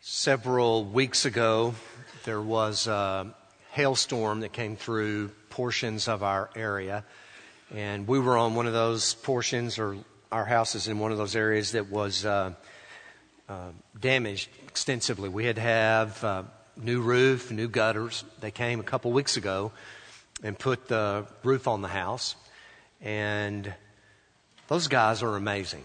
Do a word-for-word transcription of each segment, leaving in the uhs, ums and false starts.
Several weeks ago, there was a hailstorm that came through portions of our area, and we were on one of those portions, or our house is in one of those areas that was uh, uh, damaged extensively. We had to have uh, new roof, new gutters. They came a couple weeks ago and put the roof on the house, and those guys are amazing.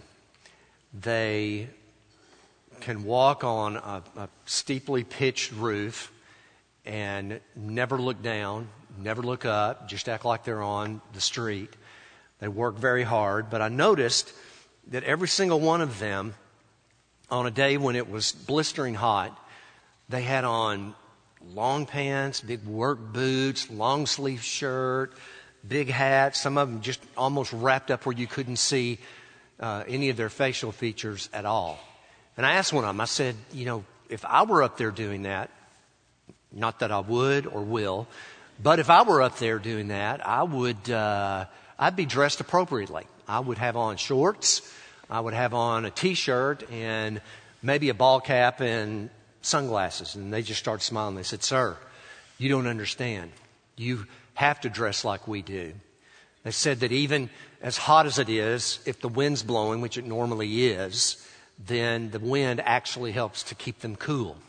They can walk on a, a steeply pitched roof and never look down, never look up, just act like they're on the street. They work very hard, but I noticed that every single one of them, on a day when it was blistering hot, they had on long pants, big work boots, long sleeve shirt, big hats, some of them just almost wrapped up where you couldn't see uh, any of their facial features at all. And I asked one of them, I said, you know, if I were up there doing that, not that I would or will, but if I were up there doing that, I would, uh, I'd be dressed appropriately. I would have on shorts, I would have on a t-shirt and maybe a ball cap and sunglasses. And they just started smiling. They said, sir, you don't understand. You have to dress like we do. They said that even as hot as it is, if the wind's blowing, which it normally is, then the wind actually helps to keep them cool.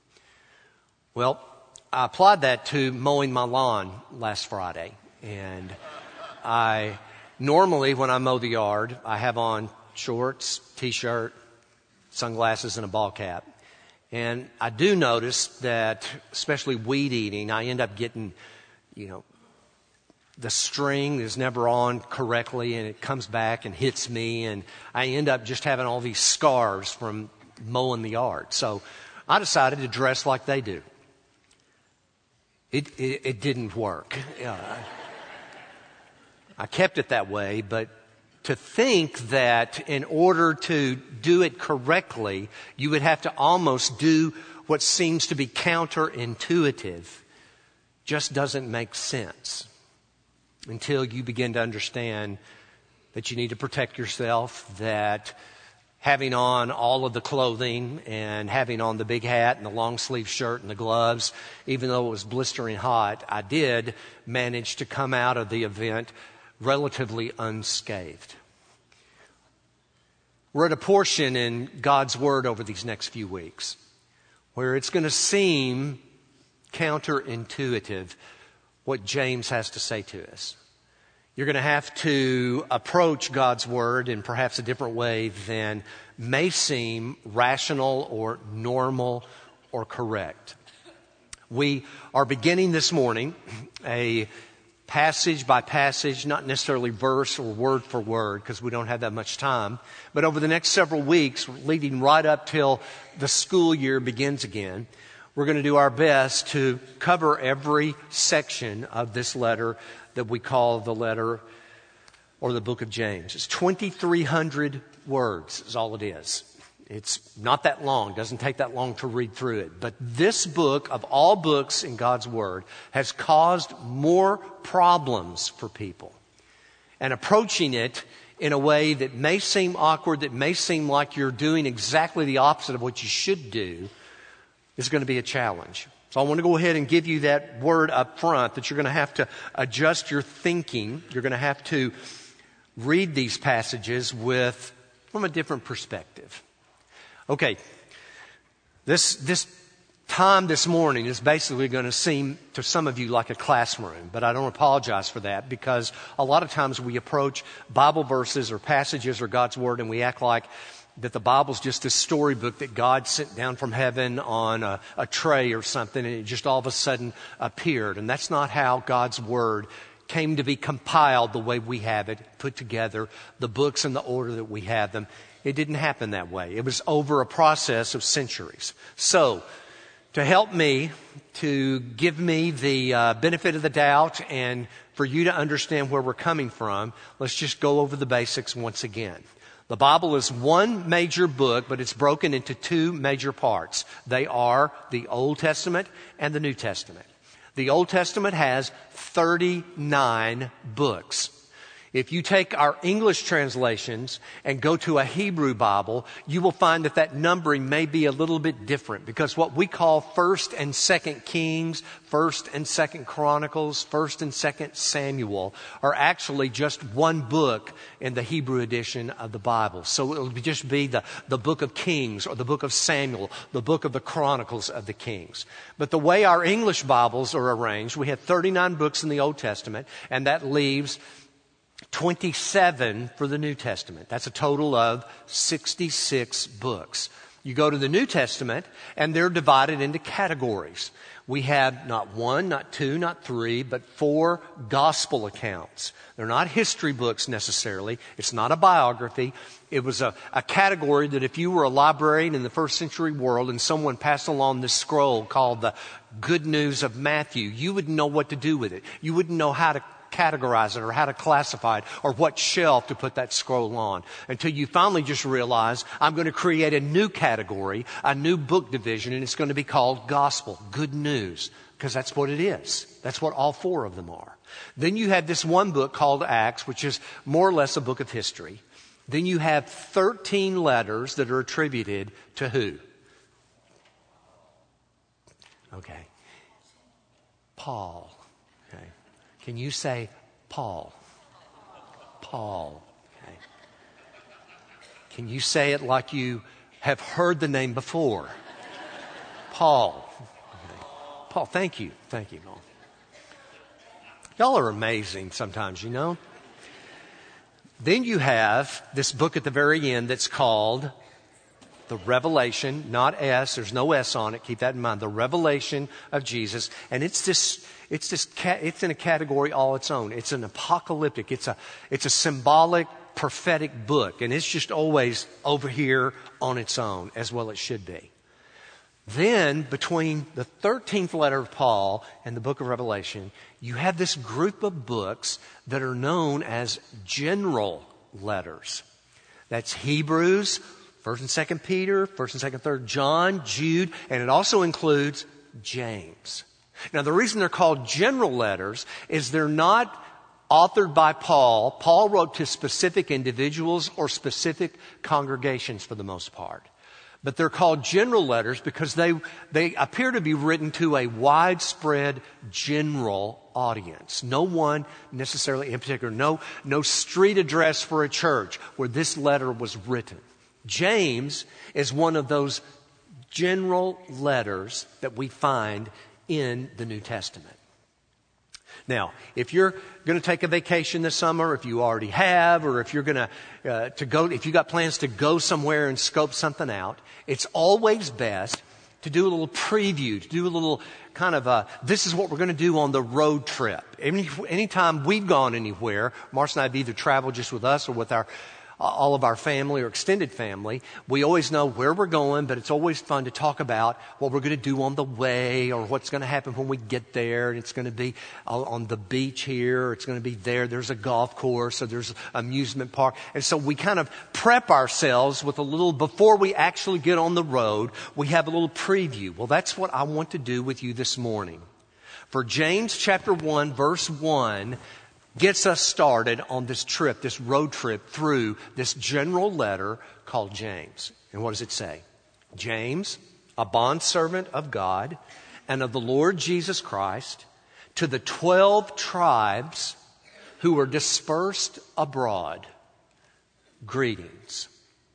Well, I applied that to mowing my lawn last Friday. And I normally, when I mow the yard, I have on shorts, t-shirt, sunglasses, and a ball cap. And I do notice that, especially weed eating, I end up getting, you know, the string is never on correctly and it comes back and hits me, and I end up just having all these scars from mowing the yard. So I decided to dress like they do. It, it, it didn't work. Uh, I kept it that way, but to think that in order to do it correctly, you would have to almost do what seems to be counterintuitive just doesn't make sense. Until you begin to understand that you need to protect yourself, that having on all of the clothing and having on the big hat and the long sleeve shirt and the gloves, even though it was blistering hot, I did manage to come out of the event relatively unscathed. We're at a portion in God's Word over these next few weeks where it's going to seem counterintuitive what James has to say to us. You're going to have to approach God's Word in perhaps a different way than may seem rational or normal or correct. We are beginning this morning a passage by passage, not necessarily verse or word for word, because we don't have that much time, but over the next several weeks, leading right up till the school year begins again, we're going to do our best to cover every section of this letter that we call the letter or the book of James. It's twenty-three hundred words is all it is. It's not that long. It doesn't take that long to read through it. But this book, of all books in God's Word, has caused more problems for people. And approaching it in a way that may seem awkward, that may seem like you're doing exactly the opposite of what you should do, is going to be a challenge. So I want to go ahead and give you that word up front that you're going to have to adjust your thinking. You're going to have to read these passages with from a different perspective. Okay, this this time this morning is basically going to seem to some of you like a classroom, but I don't apologize for that, because a lot of times we approach Bible verses or passages or God's Word and we act like that the Bible's just this storybook that God sent down from heaven on a, a tray or something, and it just all of a sudden appeared. And that's not how God's Word came to be compiled the way we have it, put together, the books in the order that we have them. It didn't happen that way. It was over a process of centuries. So, to help me, to give me the uh, benefit of the doubt and for you to understand where we're coming from, let's just go over the basics once again. The Bible is one major book, but it's broken into two major parts. They are the Old Testament and the New Testament. The Old Testament has thirty-nine books. If you take our English translations and go to a Hebrew Bible, you will find that that numbering may be a little bit different, because what we call First and Second Kings, First and Second Chronicles, First and Second Samuel are actually just one book in the Hebrew edition of the Bible. So it will just be the, the book of Kings or the book of Samuel, the book of the Chronicles of the Kings. But the way our English Bibles are arranged, we have thirty-nine books in the Old Testament, and that leaves twenty-seven for the New Testament. That's a total of sixty-six books. You go to the New Testament, and they're divided into categories. We have not one, not two, not three, but four gospel accounts. They're not history books necessarily. It's not a biography. It was a, a category that if you were a librarian in the first century world and someone passed along this scroll called the Good News of Matthew, you wouldn't know what to do with it. You wouldn't know how to categorize it or how to classify it or what shelf to put that scroll on, until you finally just realize, I'm going to create a new category, a new book division, and it's going to be called gospel, good news, because that's what it is. That's what all four of them are. Then you have this one book called Acts, which is more or less a book of history. Then you have thirteen letters that are attributed to who? Okay. Paul. Okay. Can you say Paul? Paul. Okay. Can you say it like you have heard the name before? Paul. Okay. Paul, thank you. Thank you, Paul. Y'all are amazing sometimes, you know. Then you have this book at the very end that's called the Revelation, not S. There's no S on it. Keep that in mind. The Revelation of Jesus. And it's this, it's this, it's in a category all its own. It's an apocalyptic. It's a, it's a symbolic, prophetic book. And it's just always over here on its own, as well it should be. Then, between the thirteenth letter of Paul and the book of Revelation, you have this group of books that are known as general letters. That's Hebrews, First and Second Peter, First and Second, Third John, Jude, and it also includes James. Now, the reason they're called general letters is they're not authored by Paul. Paul wrote to specific individuals or specific congregations for the most part. But they're called general letters because they, they appear to be written to a widespread general audience. No one necessarily in particular. No, no street address for a church where this letter was written. James is one of those general letters that we find in the New Testament. Now, if you're going to take a vacation this summer, if you already have, or if you're going to uh, to go, if you got plans to go somewhere and scope something out, it's always best to do a little preview, to do a little kind of a, this is what we're going to do on the road trip. Any anytime we've gone anywhere, Marcia and I have either traveled just with us or with our all of our family or extended family, we always know where we're going, but it's always fun to talk about what we're going to do on the way or what's going to happen when we get there. And it's going to be on the beach here, or it's going to be there. There's a golf course, or there's an amusement park. And so we kind of prep ourselves with a little, before we actually get on the road, we have a little preview. Well, that's what I want to do with you this morning. For James chapter one, verse one, gets us started on this trip, this road trip through this general letter called James. And what does it say? James, a bondservant of God and of the Lord Jesus Christ, to the twelve tribes who were dispersed abroad, greetings.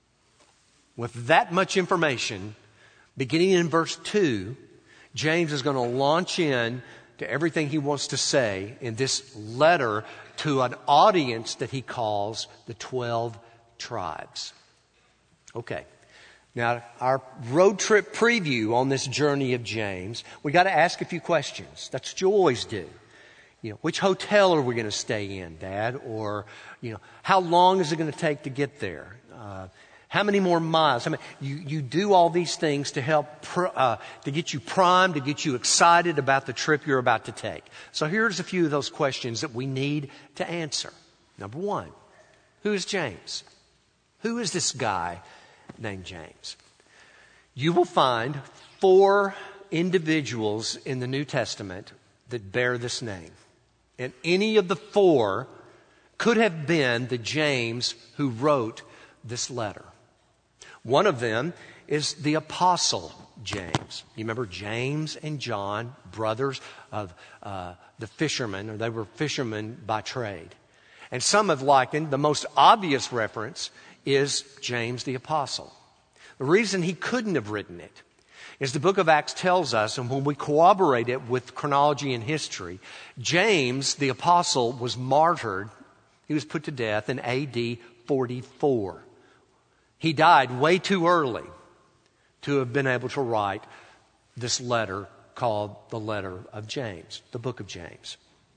With that much information, beginning in verse two, James is going to launch in to everything he wants to say in this letter to an audience that he calls the twelve tribes. Okay. Now, our road trip preview on this journey of James, we got to ask a few questions. That's what you always do. You know, which hotel are we going to stay in, Dad? Or, you know, how long is it going to take to get there? Uh, How many more miles? I mean, you, you do all these things to help, pr- uh, to get you primed, to get you excited about the trip you're about to take. So here's a few of those questions that we need to answer. Number one, who is James? Who is this guy named James? You will find four individuals in the New Testament that bear this name. And any of the four could have been the James who wrote this letter. One of them is the Apostle James. You remember James and John, brothers of uh, the fishermen, or they were fishermen by trade. And some have likened, the most obvious reference is James the Apostle. The reason he couldn't have written it is the book of Acts tells us, and when we corroborate it with chronology and history, James the Apostle was martyred. He was put to death in A D forty-four. He died way too early to have been able to write this letter called the letter of James, the book of James.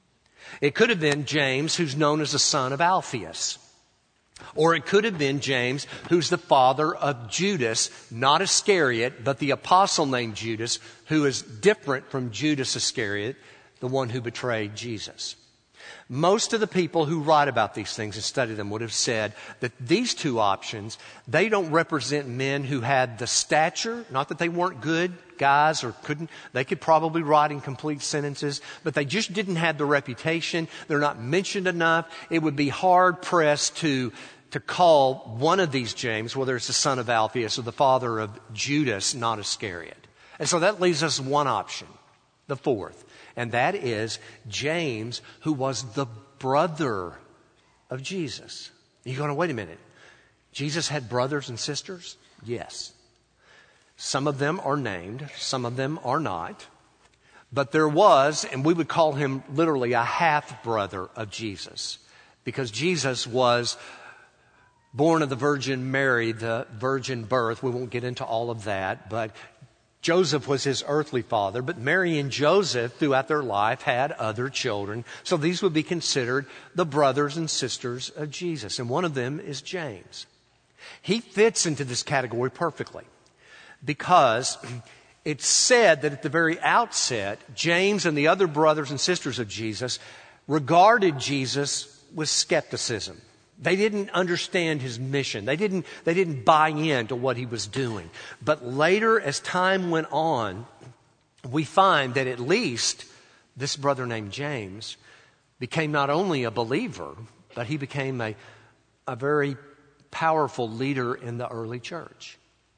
It could have been James, who's known as the son of Alphaeus. Or it could have been James, who's the father of Judas, not Iscariot, but the apostle named Judas, who is different from Judas Iscariot, the one who betrayed Jesus. Most of the people who write about these things and study them would have said that these two options, they don't represent men who had the stature, not that they weren't good guys or couldn't, they could probably write in complete sentences, but they just didn't have the reputation. They're not mentioned enough. It would be hard pressed to, to call one of these James, whether it's the son of Alphaeus or the father of Judas, not Iscariot. And so that leaves us one option, the fourth. And that is James, who was the brother of Jesus. You're going to, wait a minute. Jesus had brothers and sisters? Yes. Some of them are named. Some of them are not. But there was, and we would call him literally a half-brother of Jesus. Because Jesus was born of the Virgin Mary, the virgin birth. We won't get into all of that, but Joseph was his earthly father, but Mary and Joseph throughout their life had other children. So these would be considered the brothers and sisters of Jesus. And one of them is James. He fits into this category perfectly because it's said that at the very outset, James and the other brothers and sisters of Jesus regarded Jesus with skepticism. They didn't understand his mission. They didn't, they didn't buy into what he was doing. But later, as time went on, we find that at least this brother named James became not only a believer, but he became a, a very powerful leader in the early church.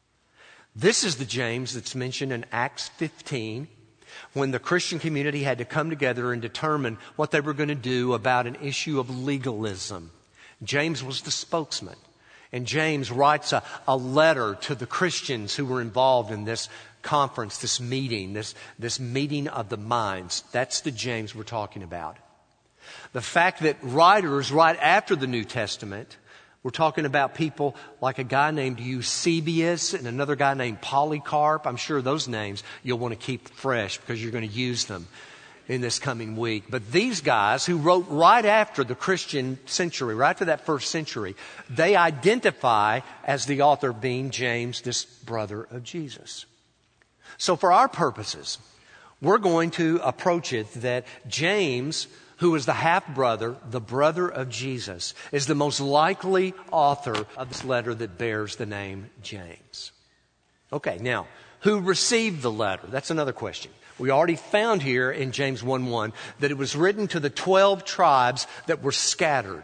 This is the James that's mentioned in Acts fifteen, when the Christian community had to come together and determine what they were going to do about an issue of legalism. James was the spokesman. And James writes a, a letter to the Christians who were involved in this conference, this meeting, this, this meeting of the minds. That's the James we're talking about. The fact that writers right after the New Testament, we're talking about people like a guy named Eusebius and another guy named Polycarp. I'm sure those names you'll want to keep fresh because you're going to use them in this coming week. But these guys who wrote right after the Christian century, right after that first century, they identify as the author being James, this brother of Jesus. So for our purposes, we're going to approach it that James, who is the half-brother, the brother of Jesus, is the most likely author of this letter that bears the name James. Okay, now, who received the letter? That's another question. We already found here in James one one that it was written to the twelve tribes that were scattered.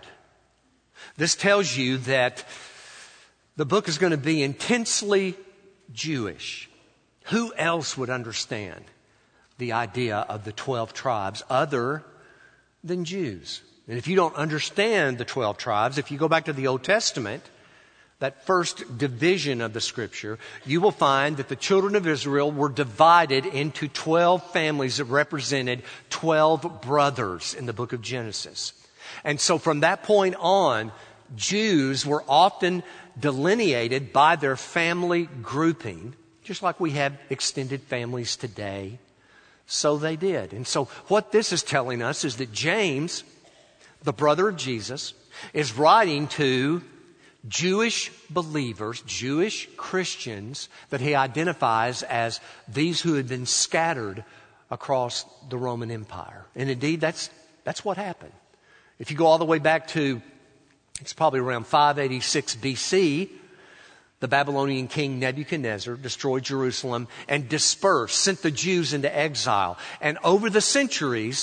This tells you that the book is going to be intensely Jewish. Who else would understand the idea of the twelve tribes other than Jews? And if you don't understand the twelve tribes, if you go back to the Old Testament, that first division of the scripture, you will find that the children of Israel were divided into twelve families that represented twelve brothers in the book of Genesis. And so from that point on, Jews were often delineated by their family grouping, just like we have extended families today. So they did. And so what this is telling us is that James, the brother of Jesus, is writing to Jewish believers, Jewish Christians that he identifies as these who had been scattered across the Roman Empire. And indeed, that's that's what happened. If you go all the way back to, it's probably around five eighty-six B C, the Babylonian king Nebuchadnezzar destroyed Jerusalem and dispersed, sent the Jews into exile. And over the centuries,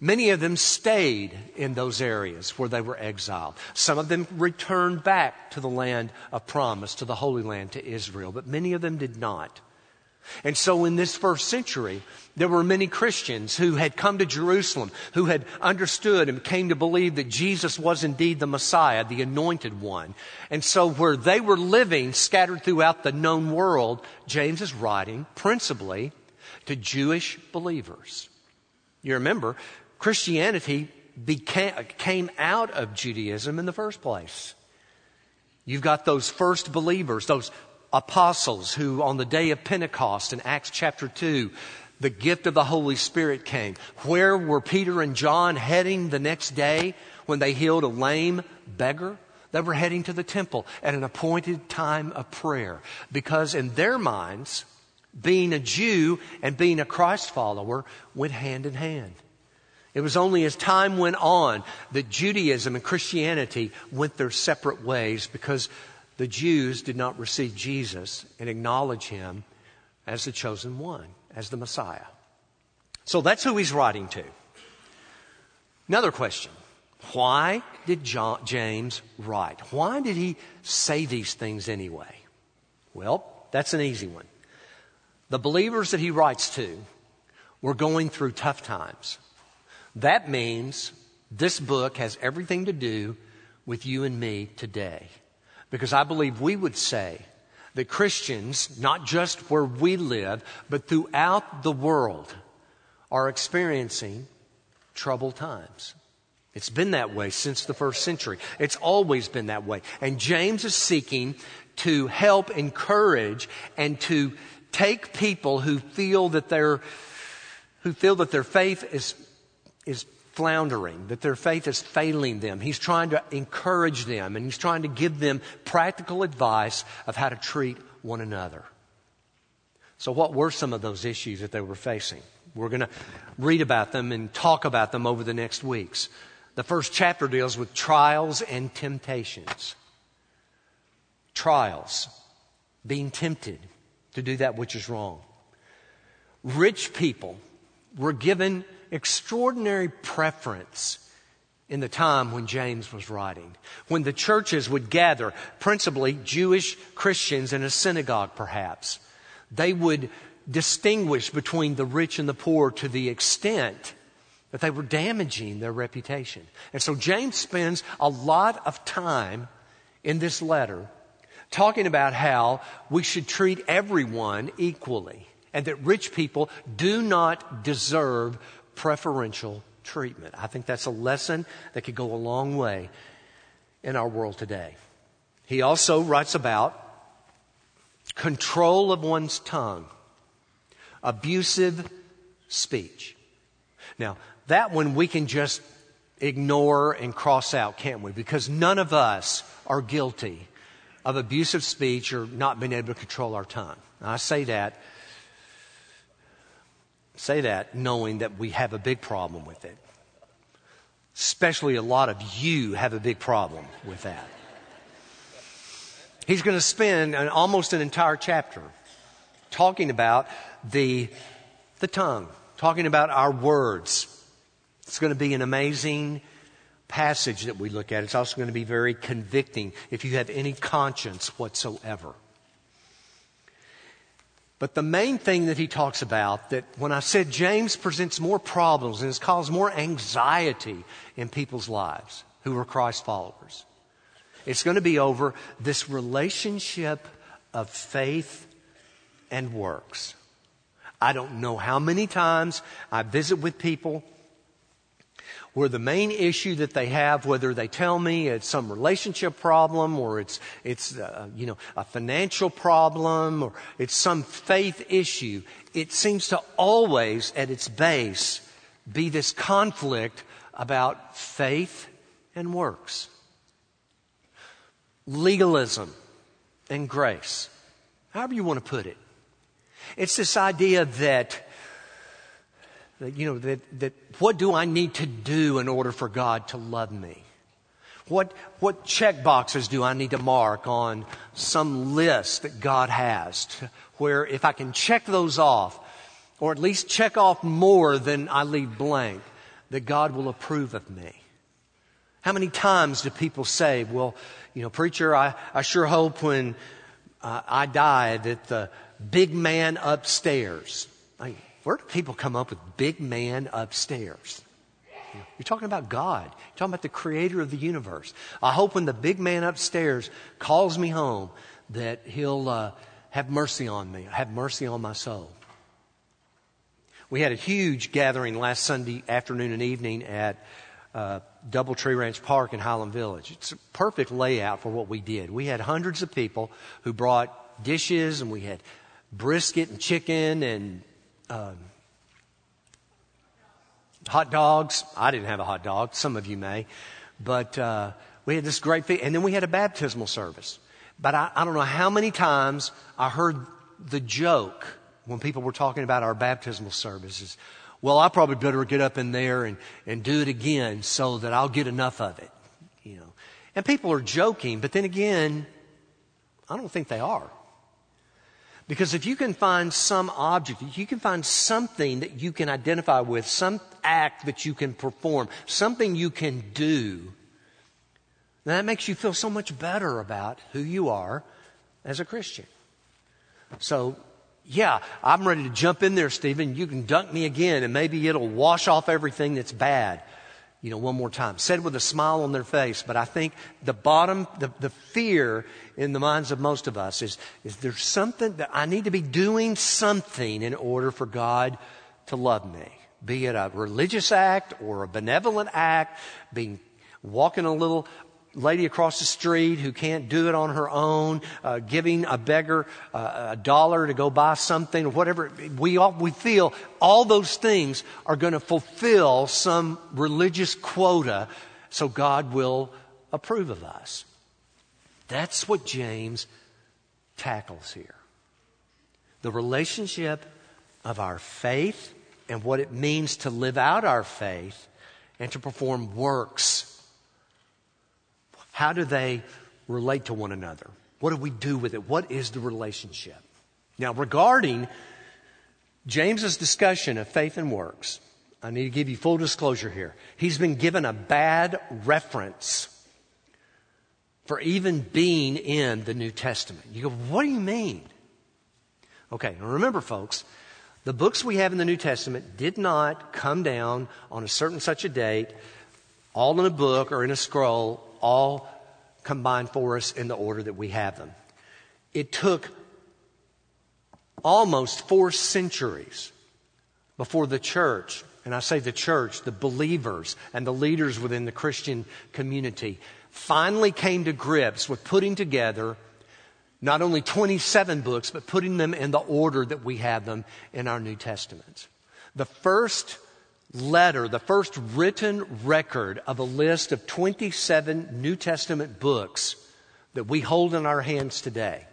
Many of them stayed in those areas where they were exiled. Some of them returned back to the land of promise, to the Holy Land, to Israel, but many of them did not. And so in this first century, there were many Christians who had come to Jerusalem, who had understood and came to believe that Jesus was indeed the Messiah, the anointed one. And so where they were living scattered throughout the known world, James is writing principally to Jewish believers. You remember, Christianity became, came out of Judaism in the first place. You've got those first believers, those apostles who on the day of Pentecost in Acts chapter two, the gift of the Holy Spirit came. Where were Peter and John heading the next day when they healed a lame beggar? They were heading to the temple at an appointed time of prayer, because in their minds, being a Jew and being a Christ follower went hand in hand. It was only as time went on that Judaism and Christianity went their separate ways, because the Jews did not receive Jesus and acknowledge him as the chosen one, as the Messiah. So that's who he's writing to. Another question. Why did John, James write? Why did he say these things anyway? Well, that's an easy one. The believers that he writes to were going through tough times. That means this book has everything to do with you and me today. Because I believe we would say that Christians, not just where we live, but throughout the world, are experiencing troubled times. It's been that way since the first century. It's always been that way. And James is seeking to help encourage and to take people who feel that their who feel that their faith is is floundering, that their faith is failing them. He's trying to encourage them, and he's trying to give them practical advice of how to treat one another. So what were some of those issues that they were facing? We're going to read about them and talk about them over the next weeks. The first chapter deals with trials and temptations. Trials, being tempted to do that which is wrong. Rich people were given extraordinary preference in the time when James was writing. When the churches would gather, principally Jewish Christians in a synagogue perhaps, they would distinguish between the rich and the poor to the extent that they were damaging their reputation. And so James spends a lot of time in this letter talking about how we should treat everyone equally, and that rich people do not deserve preferential treatment. I think that's a lesson that could go a long way in our world today. He also writes about control of one's tongue, abusive speech. Now, that one we can just ignore and cross out, can't we? Because none of us are guilty of abusive speech or not being able to control our tongue. Now, I say that Say that knowing that we have a big problem with it. Especially a lot of you have a big problem with that. He's going to spend an, almost an entire chapter talking about the, the tongue, talking about our words. It's going to be an amazing passage that we look at. It's also going to be very convicting if you have any conscience whatsoever. But the main thing that he talks about, that when I said James presents more problems and has caused more anxiety in people's lives who are Christ followers, it's going to be over this relationship of faith and works. I don't know how many times I visit with people where the main issue that they have, whether they tell me it's some relationship problem or it's it's uh, you know a financial problem or it's some faith issue, it seems to always at its base be this conflict about faith and works, legalism and grace, however you want to put it. It's this idea that You know, that, that what do I need to do in order for God to love me? What, what check boxes do I need to mark on some list that God has to, where if I can check those off, or at least check off more than I leave blank, that God will approve of me? How many times do people say, well, you know, preacher, I, I sure hope when uh, I die that the big man upstairs. I mean, where do people come up with big man upstairs? You know, you're talking about God. You're talking about the creator of the universe. I hope when the big man upstairs calls me home that he'll uh, have mercy on me, have mercy on my soul. We had a huge gathering last Sunday afternoon and evening at uh, Doubletree Ranch Park in Highland Village. It's a perfect layout for what we did. We had hundreds of people who brought dishes, and we had brisket and chicken and um, hot dogs. I didn't have a hot dog. Some of you may. But uh, we had this great feast. And then we had a baptismal service. But I, I don't know how many times I heard the joke when people were talking about our baptismal services. Well, I probably better get up in there and, and do it again so that I'll get enough of it. You know. And people are joking, but then again, I don't think they are. Because if you can find some object, if you can find something that you can identify with, some act that you can perform, something you can do, then that makes you feel so much better about who you are as a Christian. So, yeah, I'm ready to jump in there, Stephen. You can dunk me again, and maybe it'll wash off everything that's bad. You know, one more time. Said with a smile on their face. But I think the bottom, the, the fear in the minds of most of us is, is there's something that I need to be doing something in order for God to love me. Be it a religious act or a benevolent act, being walking a little lady across the street who can't do it on her own, uh, giving a beggar uh, a dollar to go buy something or whatever. We all, we feel all those things are going to fulfill some religious quota so God will approve of us. That's what James tackles here. The relationship of our faith and what it means to live out our faith and to perform works. How do they relate to one another? What do we do with it? What is the relationship? Now, regarding James's discussion of faith and works, I need to give you full disclosure here. He's been given a bad reference for even being in the New Testament. You go, what do you mean? Okay, now remember, folks, the books we have in the New Testament did not come down on a certain such a date, all in a book or in a scroll, all combined for us in the order that we have them. It took almost four centuries before the church, and I say the church, the believers and the leaders within the Christian community, finally came to grips with putting together not only twenty-seven books, but putting them in the order that we have them in our New Testament. The first letter, the first written record of a list of twenty-seven New Testament books that we hold in our hands today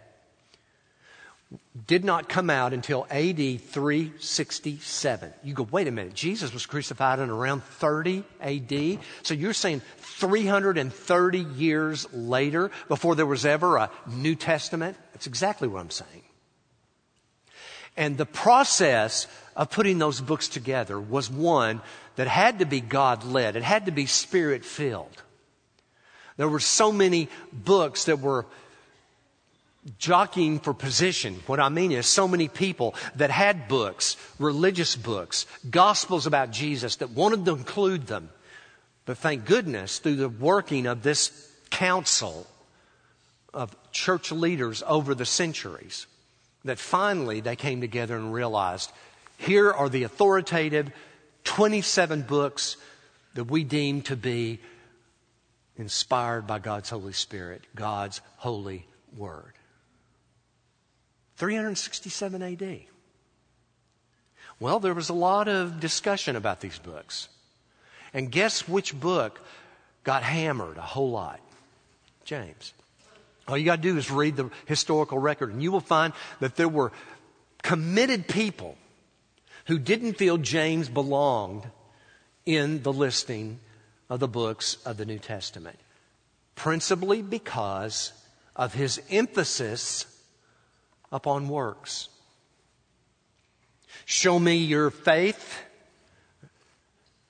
did not come out until A D three sixty-seven. You go, wait a minute, Jesus was crucified in around thirty A D? So you're saying three hundred thirty years later before there was ever a New Testament? That's exactly what I'm saying. And the process of putting those books together was one that had to be God-led. It had to be Spirit-filled. There were so many books that were jockeying for position. What I mean is so many people that had books, religious books, gospels about Jesus that wanted to include them. But thank goodness, through the working of this council of church leaders over the centuries, that finally they came together and realized, here are the authoritative twenty-seven books that we deem to be inspired by God's Holy Spirit, God's holy word. three sixty-seven A D. Well, there was a lot of discussion about these books. And guess which book got hammered a whole lot? James. All you got to do is read the historical record, and you will find that there were committed people who didn't feel James belonged in the listing of the books of the New Testament, principally because of his emphasis upon works. Show me your faith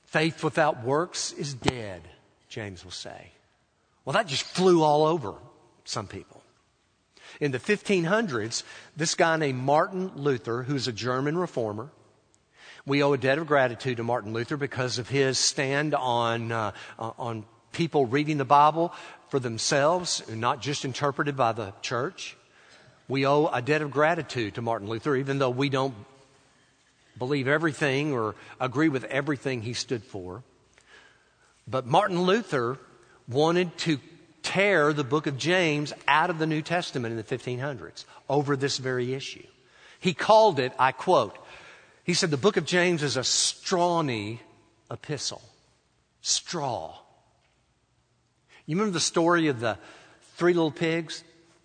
Faith without works is dead, James will say. Well, that just flew all over some people. In the fifteen hundreds, this guy named Martin Luther, who's a German reformer, we owe a debt of gratitude to Martin Luther because of his stand on uh, on people reading the Bible for themselves and not just interpreted by the church. We owe a debt of gratitude to Martin Luther, even though we don't believe everything or agree with everything he stood for. But Martin Luther wanted to tear the book of James out of the New Testament in the fifteen hundreds over this very issue. He called it, I quote, he said the book of James is a strawny epistle. Straw. You remember the story of the three little pigs?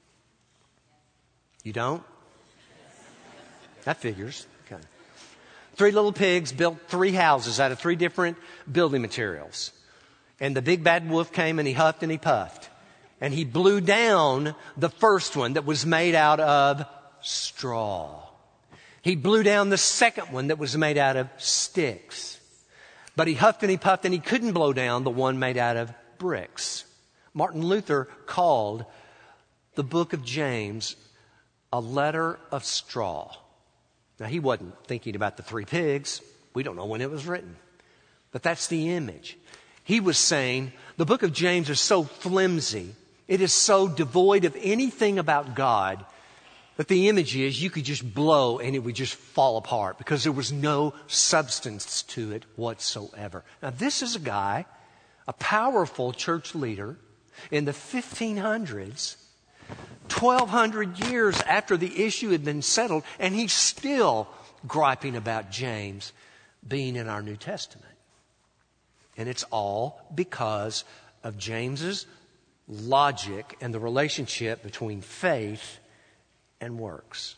You don't? That figures. Okay. Three little pigs built three houses out of three different building materials. And the big bad wolf came and he huffed and he puffed. And he blew down the first one that was made out of straw. He blew down the second one that was made out of sticks. But he huffed and he puffed and he couldn't blow down the one made out of bricks. Martin Luther called the book of James a letter of straw. Now, he wasn't thinking about the three pigs. We don't know when it was written. But that's the image. He was saying the book of James is so flimsy, it is so devoid of anything about God, that the image is you could just blow and it would just fall apart because there was no substance to it whatsoever. Now, this is a guy, a powerful church leader in the fifteen hundreds, twelve hundred years after the issue had been settled, and he's still griping about James being in our New Testament. And it's all because of James's logic and the relationship between faith and works.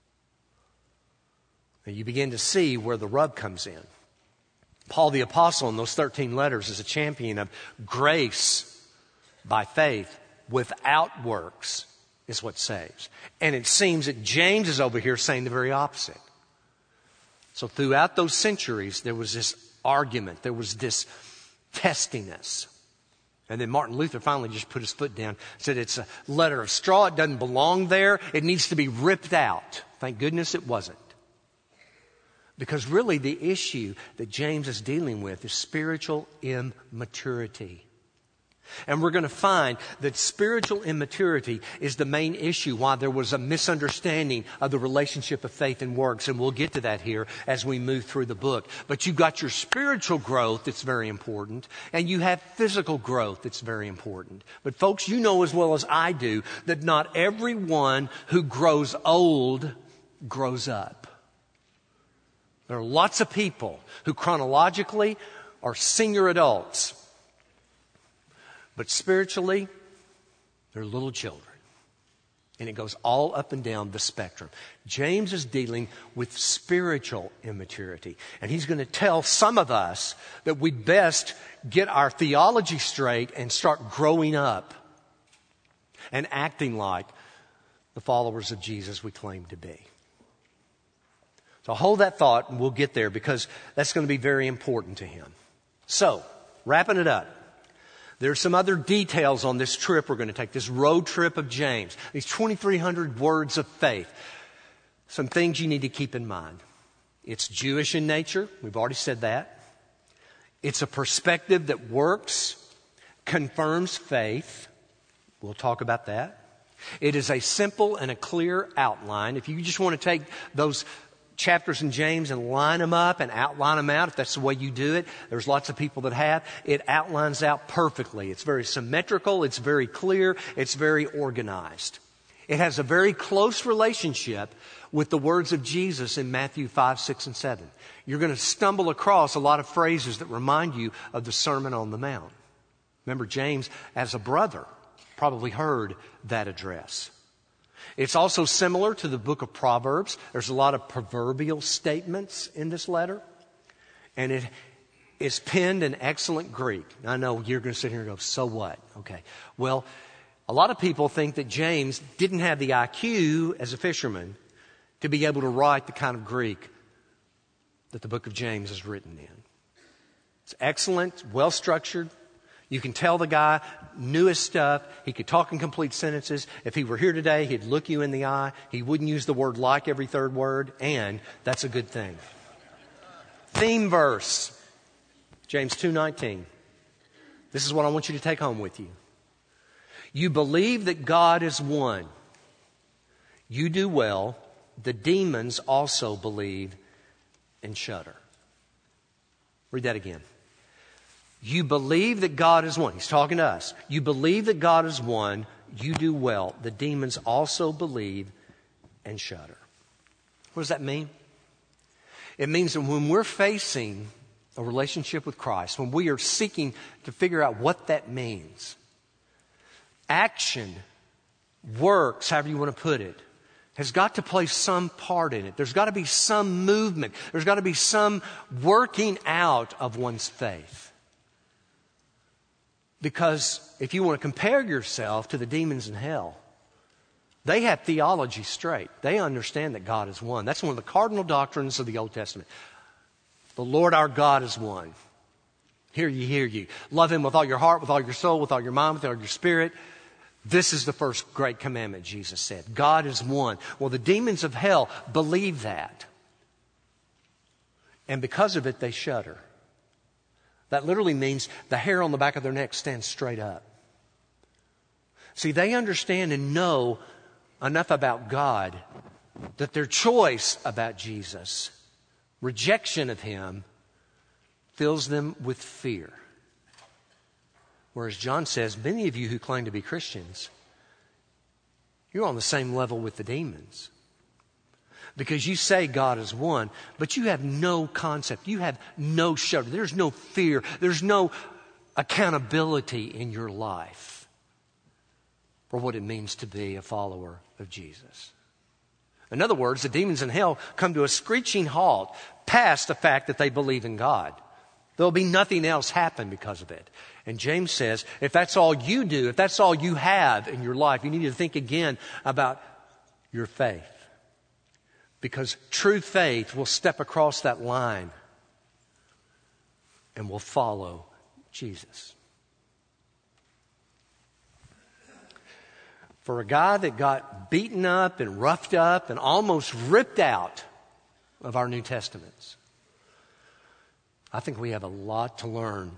And you begin to see where the rub comes in. Paul the Apostle in those thirteen letters is a champion of grace by faith without works is what saves. And it seems that James is over here saying the very opposite. So throughout those centuries, there was this argument. There was this testiness. And then Martin Luther finally just put his foot down, said it's a letter of straw. It doesn't belong there. It needs to be ripped out. Thank goodness it wasn't. Because really the issue that James is dealing with is spiritual immaturity. And we're going to find that spiritual immaturity is the main issue why there was a misunderstanding of the relationship of faith and works. And we'll get to that here as we move through the book. But you've got your spiritual growth that's very important. And you have physical growth that's very important. But folks, you know as well as I do that not everyone who grows old grows up. There are lots of people who chronologically are senior adults. But spiritually, they're little children. And it goes all up and down the spectrum. James is dealing with spiritual immaturity. And he's going to tell some of us that we best get our theology straight and start growing up and acting like the followers of Jesus we claim to be. So hold that thought and we'll get there because that's going to be very important to him. So, wrapping it up. There's some other details on this trip we're going to take, this road trip of James, these twenty-three hundred words of faith. Some things you need to keep in mind. It's Jewish in nature. We've already said that. It's a perspective that works, confirms faith. We'll talk about that. It is a simple and a clear outline. If you just want to take those chapters in James and line them up and outline them out, if that's the way you do it. There's lots of people that have. It outlines out perfectly. It's very symmetrical. It's very clear. It's very organized. It has a very close relationship with the words of Jesus in Matthew five, six, and seven. You're going to stumble across a lot of phrases that remind you of the Sermon on the Mount. Remember, James, as a brother, probably heard that address. It's also similar to the book of Proverbs. There's a lot of proverbial statements in this letter. And it is penned in excellent Greek. I know you're going to sit here and go, so what? Okay. Well, a lot of people think that James didn't have the I Q as a fisherman to be able to write the kind of Greek that the book of James is written in. It's excellent, well structured. You can tell the guy newest stuff. He could talk in complete sentences. If he were here today, he'd look you in the eye. He wouldn't use the word like every third word, and that's a good thing. Theme verse, James two nineteen. This is what I want you to take home with you. You believe that God is one. You do well. The demons also believe and shudder. Read that again. You believe that God is one. He's talking to us. You believe that God is one. You do well. The demons also believe and shudder. What does that mean? It means that when we're facing a relationship with Christ, when we are seeking to figure out what that means, action, works, however you want to put it, has got to play some part in it. There's got to be some movement. There's got to be some working out of one's faith. Because if you want to compare yourself to the demons in hell, they have theology straight. They understand that God is one. That's one of the cardinal doctrines of the Old Testament. The Lord our God is one. Hear ye, hear ye. Love Him with all your heart, with all your soul, with all your mind, with all your spirit. This is the first great commandment, Jesus said. God is one. Well, the demons of hell believe that. And because of it, they shudder. That literally means the hair on the back of their neck stands straight up. See, they understand and know enough about God that their choice about Jesus, rejection of Him, fills them with fear. Whereas John says, many of you who claim to be Christians, you're on the same level with the demons. Because you say God is one, but you have no concept. You have no shudder. There's no fear. There's no accountability in your life for what it means to be a follower of Jesus. In other words, the demons in hell come to a screeching halt past the fact that they believe in God. There'll be nothing else happen because of it. And James says, if that's all you do, if that's all you have in your life, you need to think again about your faith. Because true faith will step across that line and will follow Jesus. For a guy that got beaten up and roughed up and almost ripped out of our New Testaments, I think we have a lot to learn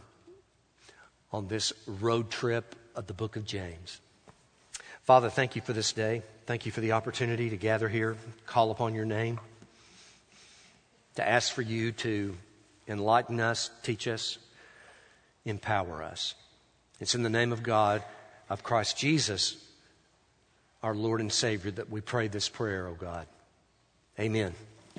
on this road trip of the book of James. Father, thank you for this day. Thank you for the opportunity to gather here, call upon your name, to ask for you to enlighten us, teach us, empower us. It's in the name of God, of Christ Jesus, our Lord and Savior, that we pray this prayer, oh God. Amen.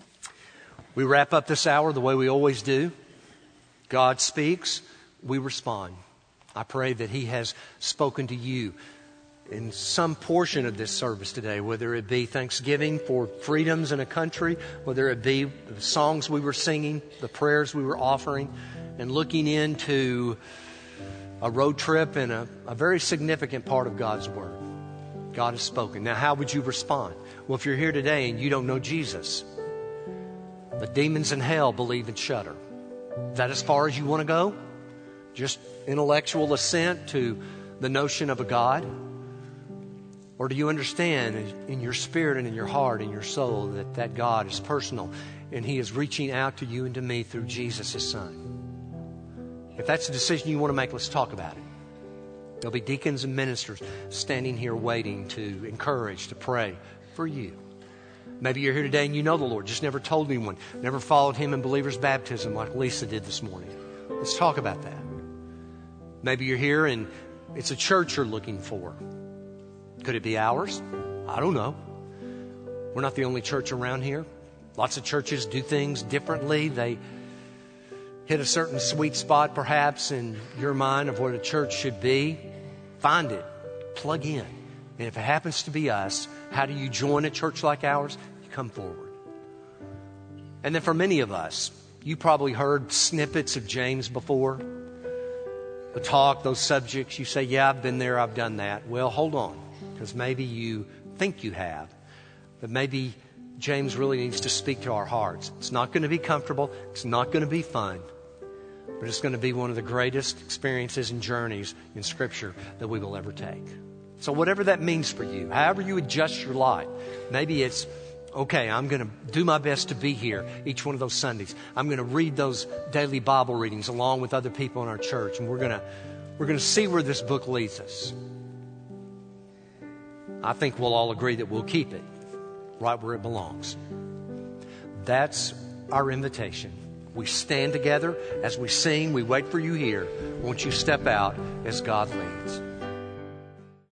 We wrap up this hour the way we always do. God speaks, we respond. I pray that He has spoken to you in some portion of this service today, whether it be thanksgiving for freedoms in a country, whether it be the songs we were singing, the prayers we were offering, and looking into a road trip and a, a very significant part of God's Word. God has spoken. Now, how would you respond? Well, if you're here today and you don't know Jesus, the demons in hell believe and shudder. Is that as far as you want to go? Just intellectual assent to the notion of a God? Or do you understand in your spirit and in your heart and your soul that that God is personal and He is reaching out to you and to me through Jesus, His Son? If that's a decision you want to make, let's talk about it. There'll be deacons and ministers standing here waiting to encourage, to pray for you. Maybe you're here today and you know the Lord, just never told anyone, never followed Him in believer's baptism like Lisa did this morning. Let's talk about that. Maybe you're here and it's a church you're looking for. Could it be ours? I don't know. We're not the only church around here. Lots of churches do things differently. They hit a certain sweet spot perhaps in your mind of what a church should be. Find it. Plug in. And if it happens to be us, how do you join a church like ours? You come forward. And then for many of us, you probably heard snippets of James before. The talk, those subjects. You say, yeah, I've been there, I've done that. Well, hold on. Because maybe you think you have, but maybe James really needs to speak to our hearts. It's not going to be comfortable. It's not going to be fun. but it's going to be one of the greatest experiences and journeys in Scripture that we will ever take. So whatever that means for you, however you adjust your life, maybe it's, okay, I'm going to do my best to be here each one of those Sundays. I'm going to read those daily Bible readings along with other people in our church, and we're going to we're going to see where this book leads us. I think we'll all agree that we'll keep it right where it belongs. That's our invitation. We stand together as we sing. We wait for you here. Won't you step out as God leads?